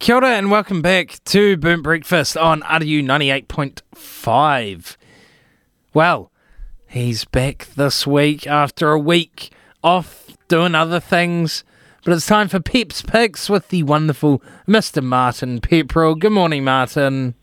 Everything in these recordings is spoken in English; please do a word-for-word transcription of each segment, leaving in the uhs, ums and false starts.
Kia ora and welcome back to Boom Breakfast on R T U ninety-eight point five. Well, he's back this week after a week off doing other things, but it's time for Pep's Picks with the wonderful Mister Martin Pepperell. Good morning, Martin.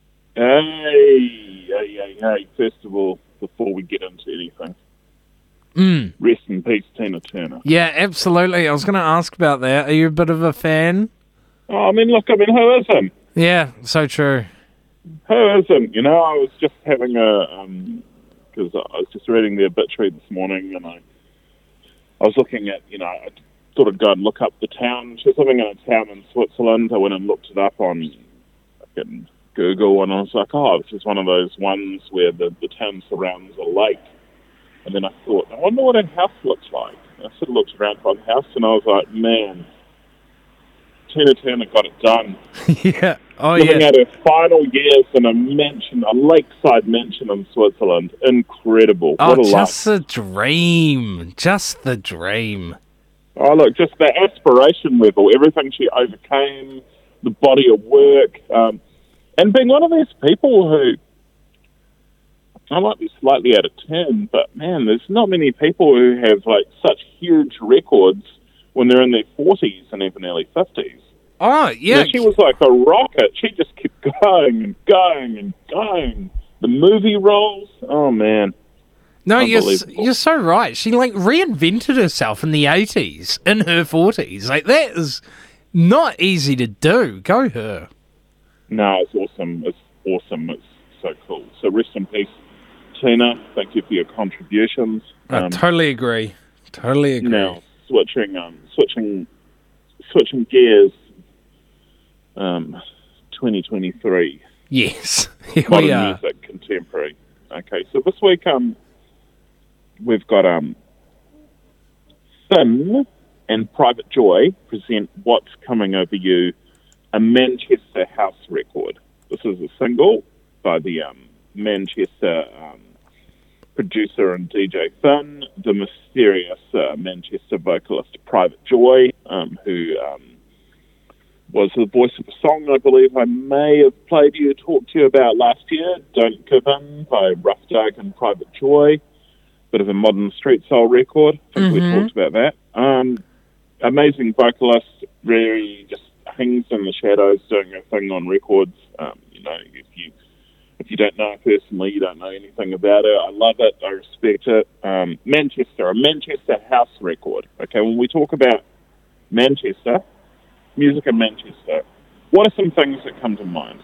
Hey, hey, hey, hey. First of all, before we get into anything, Mm. rest in peace, Tina Turner. Yeah, absolutely. I was going to ask about that. Are you a bit of a fan? Oh, I mean, look, I mean, who isn't? Yeah, so true. Who isn't? You know, I was just having a, um, because I was just reading the obituary this morning, and I, I was looking at, you know, I thought I'd go and look up the town. She was living in a town in Switzerland. I went and looked it up on fucking Google, and I was like, oh, this is one of those ones where the, the town surrounds a lake. And then I thought, I wonder what her house looks like. And I sort of looked around by the house, and I was like, man, Tina Turner got it done. yeah. Oh, Living yeah. out her final years in a mansion, a lakeside mansion in Switzerland. Incredible. Oh, What a just life. the dream. Just the dream. Oh, look, just the aspiration level, everything she overcame, the body of work, um, and being one of these people who, I might be slightly out of turn, but man, there's not many people who have like such huge records when they're in their forties and even early fifties. Oh, yeah. You know, she was like a rocket. She just kept going and going and going. The movie roles, oh man. No, you're, s- Unbelievable. you're so right. She, like, reinvented herself in the eighties, in her forties. Like, that is not easy to do. Go her. No, it's awesome. It's awesome. It's so cool. So rest in peace, Tina. Thank you for your contributions. I Um, totally agree. Totally agree. now switching, um, switching, switching gears. Um, twenty twenty-three. Yes, here Modern we are. music, contemporary. Okay, so this week, um, we've got um, Finn and Private Joy present "What's Coming Over You," a Manchester house record. This is a single by the um, Manchester um, producer and D J Finn, the mysterious uh, Manchester vocalist Private Joy, um, who um, was the voice of a song I believe I may have played you, talked to you about last year, Don't Give In by Rough Dark and Private Joy. Bit of a modern street soul record. I think Mhm. we talked about that. Um, amazing vocalist, really just hangs in the shadows doing her thing on records. Um, you know, if you if you don't know her personally, you don't know anything about her. I love it. I respect it. Um, Manchester, a Manchester house record. Okay, when we talk about Manchester, music in Manchester, what are some things that come to mind?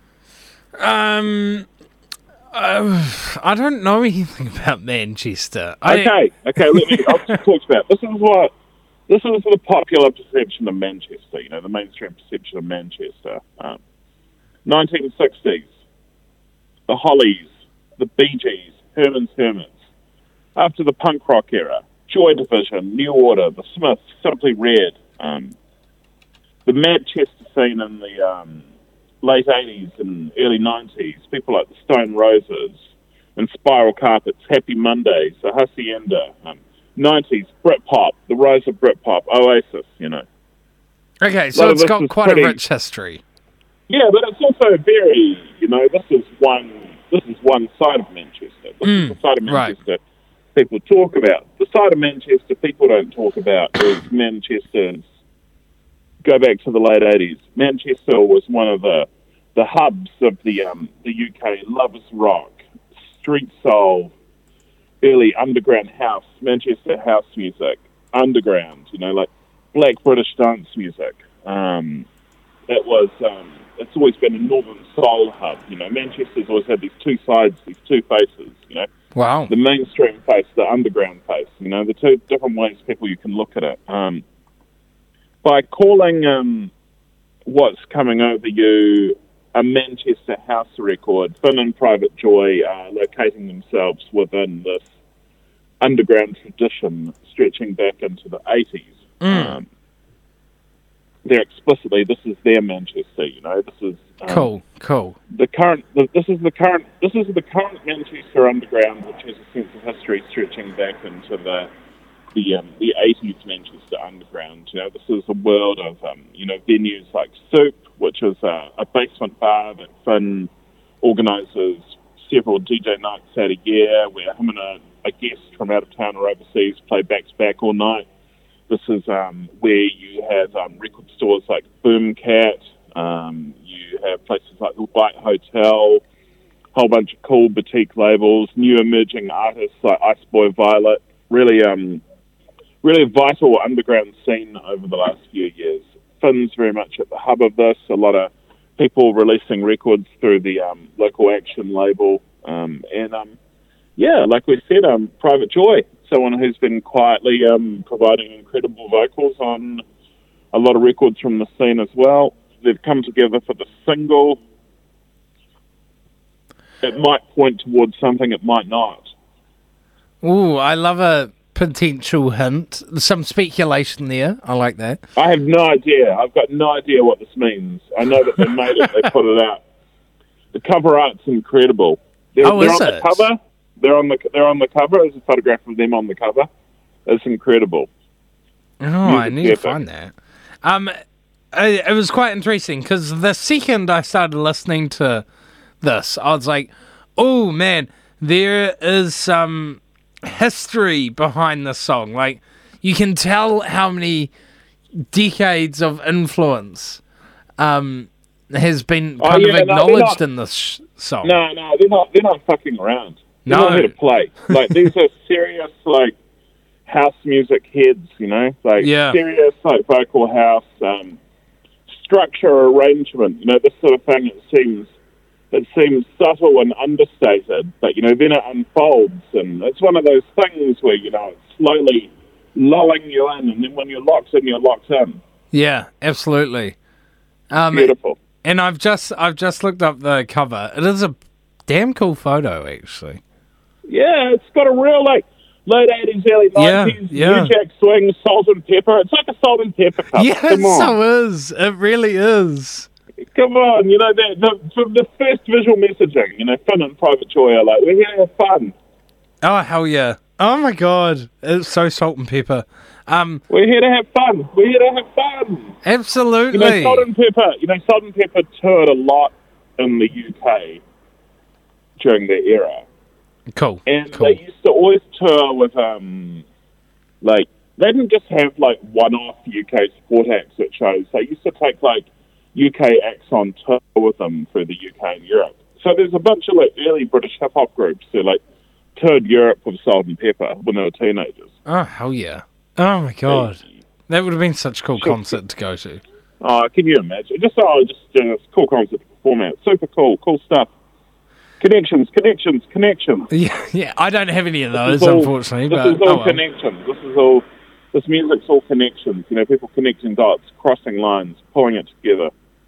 Um, uh, I don't know anything about Manchester. I, Okay, okay, let me, I'll just talk about, this is what, this is the popular perception of Manchester, you know, the mainstream perception of Manchester. Um, nineteen sixties, the Hollies, the Bee Gees, Herman's Hermits. After the punk rock era, Joy Division, New Order, the Smiths, Simply Red, um, the Manchester scene in the um, late eighties and early nineties, people like the Stone Roses and Spiral Carpets, Happy Mondays, the Hacienda, um, nineties, Britpop, the rise of Britpop, Oasis, you know. okay, lot so of it's this got is quite pretty- a rich history. Yeah, but it's also very, you know, this is one this is one side of Manchester. This Mm, is the side of right. Manchester people talk about. The side of Manchester people don't talk about is Manchester's, go back to the late eighties. Manchester was one of the the hubs of the um, the U K lovers rock, street soul, early underground house, Manchester house music, underground, you know, like black British dance music. Um, it was, um, it's always been a northern soul hub, you know. Manchester's always had these two sides, these two faces, you know. Wow. The mainstream face, the underground face, you know, the two different ways people you can look at it. Um, by calling um, What's Coming Over You a Manchester house record, Finn and Private Joy are locating themselves within this underground tradition stretching back into the eighties. Mm. Um, they're explicitly, this is their Manchester, you know, this is um, Cool, cool. the current, the, this is the current, this is the current Manchester underground, which has a sense of history stretching back into the the um, the eighties Manchester underground. You know, this is a world of um, you know venues like Soup, which is uh, a basement bar that Finn organises several D J nights out a year where him and a, a guest from out of town or overseas play back-to-back all night. This is um, where you have um, record stores like Boomcat, um, you have places like the White Hotel, a whole bunch of cool boutique labels, new emerging artists like Iceboy Violet, really um, really a vital underground scene over the last few years. Finn's very much at the hub of this, a lot of people releasing records through the um, local Action label, um, and um, yeah, like we said, um, Private Joy, someone who's been quietly um, providing incredible vocals on a lot of records from the scene as well. They've come together for the single. It might point towards something, it might not. Ooh, I love a potential hint. Some speculation there. I like that. I have no idea. I've got no idea what this means. I know that they made it, they put it out. The cover art's incredible. They're, oh, they're is on it? the cover. They're on the they're on the cover. There's a photograph of them on the cover. It's incredible. Oh, I Music need to epic. find that. Um, it, it was quite interesting because the second I started listening to this, I was like, "Oh man, there is some history behind this song. Like, you can tell how many decades of influence um has been Oh, kind yeah, of no, they're acknowledged not- in this sh- song." No, no, they're not. They're not fucking around. They're No. not here to play. Like these are serious, like house music heads. You know, like Yeah. serious, like vocal house um, structure, arrangement. You know, this sort of thing. It seems, it seems subtle and understated, but you know, then it unfolds, and it's one of those things where you know it's slowly lulling you in, and then when you're locked in, you're locked in. Yeah, absolutely. Um, Beautiful. And I've just I've just looked up the cover. It is a damn cool photo, actually. Yeah, it's got a real, like, late eighties, early Yeah, nineties, yeah. New Jack Swing, Salt and Pepper. It's like a Salt and Pepper cover. Yeah, Come it on. so is. It really is. Come on. You know, the, the, from the first visual messaging, you know, Finn and Private Joy are like, we're here to have fun. Oh, hell yeah. Oh, my God. It's so Salt and Pepper. Um, We're here to have fun. We're here to have fun. absolutely. You know, Salt and Pepper, you know, Salt and Pepper toured a lot in the U K during their era. Cool. And cool. they used to always tour with, um, like, they didn't just have, like, one-off U K support acts at shows. They used to take, like, U K acts on tour with them through the U K and Europe. So there's a bunch of, like, early British hip-hop groups who, like, toured Europe with Salt and Pepper when they were teenagers. Oh, hell yeah. Oh, my God. That would have been such a cool Sure. concert to go to. Oh, can you imagine? Just, oh, just, you know, it's a cool concert to perform at. Super cool. Cool stuff. Connections, connections, connections. Yeah, yeah. I don't have any of those, This is all- unfortunately. This but is all oh well. connections. This is all, this music's all connections. You know, people connecting dots, crossing lines, pulling it together.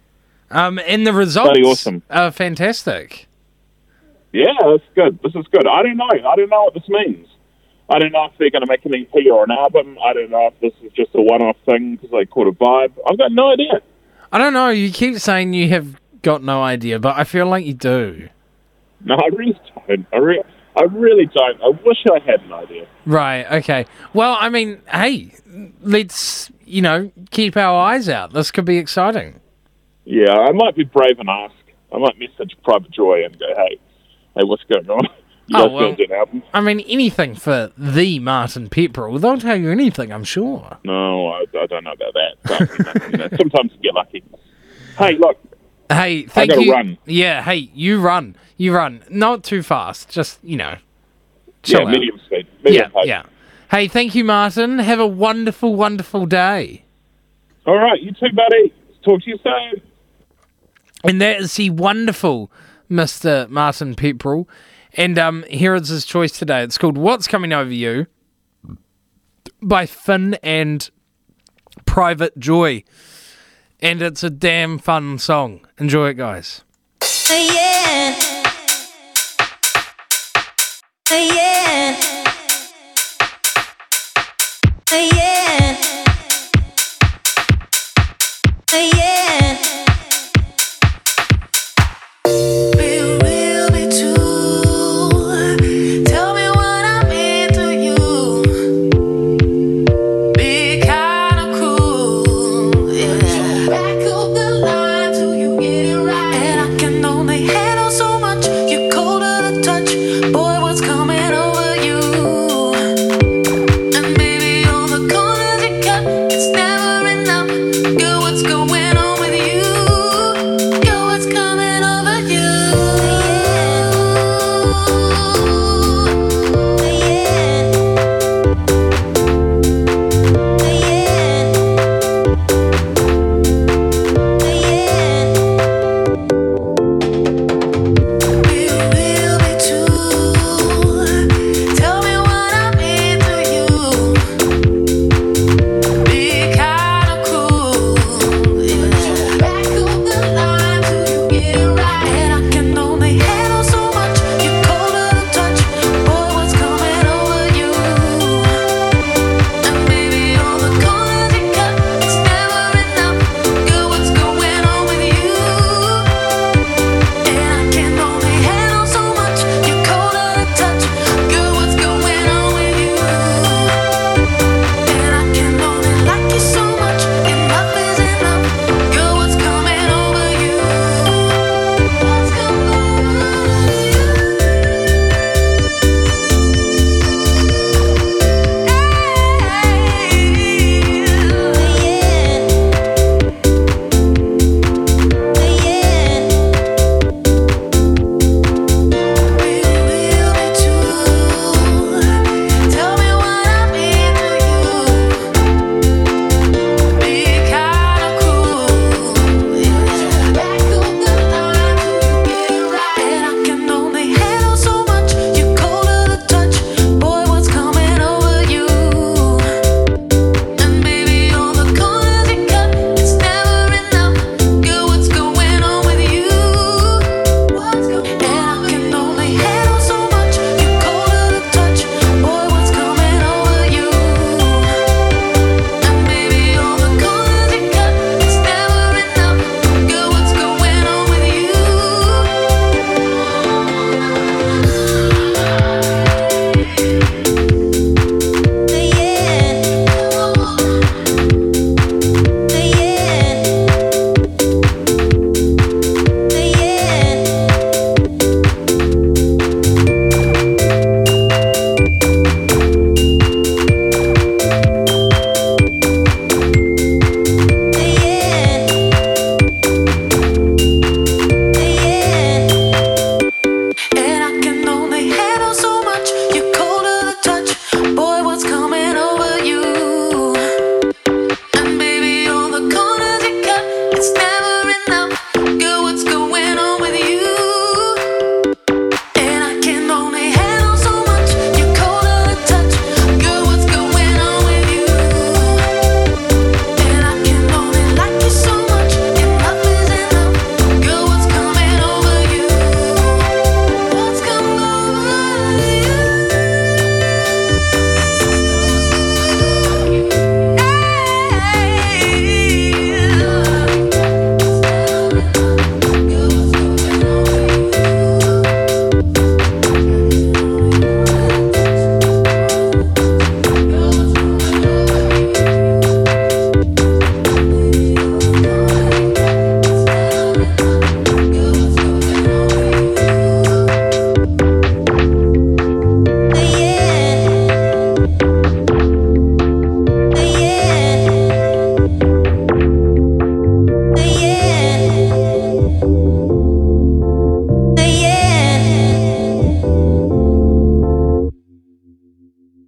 Um, and the results Bloody awesome. are fantastic. Yeah, that's good. This is good. I don't know. I don't know what this means. I don't know if they're going to make an E P or an album. I don't know if this is just a one-off thing because they caught a vibe. I've got no idea. I don't know. You keep saying you have got no idea, but I feel like you do. No, I really don't. I, re- I really don't. I wish I had an idea. Right, okay. Well, I mean, hey, let's, you know, keep our eyes out. This could be exciting. Yeah, I might be brave and ask. I might message Private Joy and go, hey, hey, what's going on? You Oh, guys well. going to do an album? I mean, anything for the Martin Pepperell. They'll tell you anything, I'm sure. No, I, I don't know about that. But, you know, you know, sometimes you get lucky. Hey, look, Hey, thank gotta you. run. Yeah, hey, you run. You run. Not too fast. Just, you know, chill yeah, out. medium speed. Medium Yeah, pace. yeah. Hey, thank you, Martin. Have a wonderful, wonderful day. All right, you too, buddy. Talk to you soon. And that is the wonderful Mister Martin Pepperell. And um, here is his choice today. It's called What's Coming Over You by Finn and Private Joy. And it's a damn fun song. Enjoy it, guys. Yeah. Yeah. Yeah.